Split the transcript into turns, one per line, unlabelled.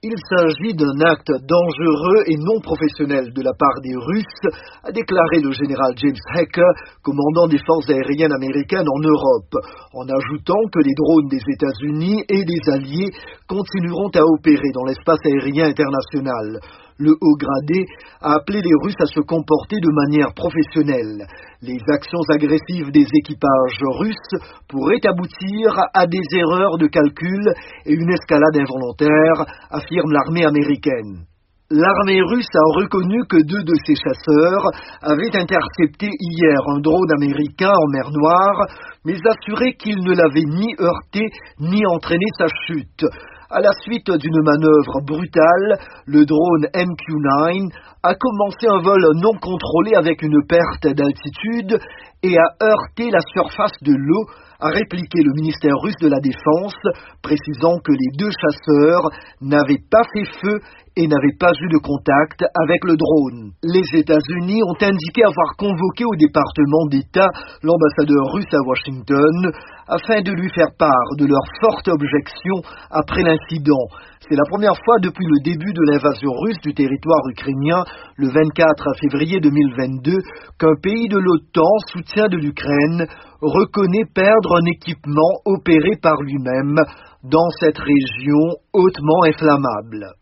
Il s'agit d'un acte dangereux et non professionnel de la part des Russes, a déclaré le général James Hacker, commandant des forces aériennes américaines en Europe, en ajoutant que les drones des États-Unis et des alliés continueront à opérer dans l'espace aérien international. Le haut gradé a appelé les Russes à se comporter de manière professionnelle. Les actions agressives des équipages russes pourraient aboutir à des erreurs de calcul et une escalade involontaire, affirme l'armée américaine. L'armée russe a reconnu que 2 de ses chasseurs avaient intercepté hier un drone américain en mer Noire, mais assuré qu'il ne l'avait ni heurté ni entraîné sa chute. À la suite d'une manœuvre brutale, le drone MQ-9 a commencé un vol non contrôlé avec une perte d'altitude et a heurté la surface de l'eau, a répliqué le ministère russe de la Défense, précisant que les 2 chasseurs n'avaient pas fait feu et n'avaient pas eu de contact avec le drone. Les États-Unis ont indiqué avoir convoqué au département d'État l'ambassadeur russe à Washington afin de lui faire part de leur forte objection après l'incident. C'est la première fois depuis le début de l'invasion russe du territoire ukrainien, le 24 février 2022, qu'un pays de l'OTAN, soutien de l'Ukraine, reconnaît perdre un équipement opéré par lui-même dans cette région hautement inflammable.